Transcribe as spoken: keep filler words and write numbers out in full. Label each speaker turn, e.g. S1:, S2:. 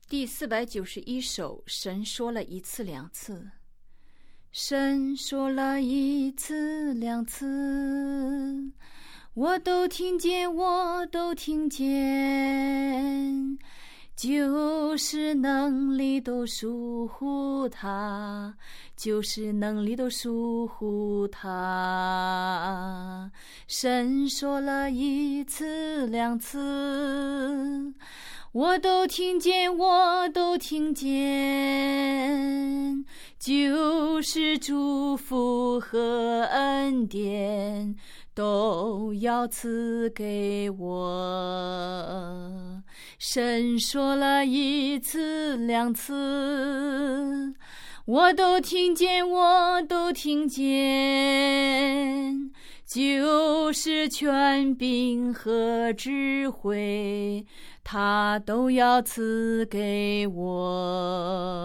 S1: 第四百九十一首，神说了一次两次。神说了一次两次，我都听见，我都听见，就是能力都属乎他，就是能力都属乎他。神说了一次两次，我都听见，我都听见，就是祝福和恩典都要赐给我。神说了一次两次，我都听见，我都听见，就是权柄和智慧他都要赐给我。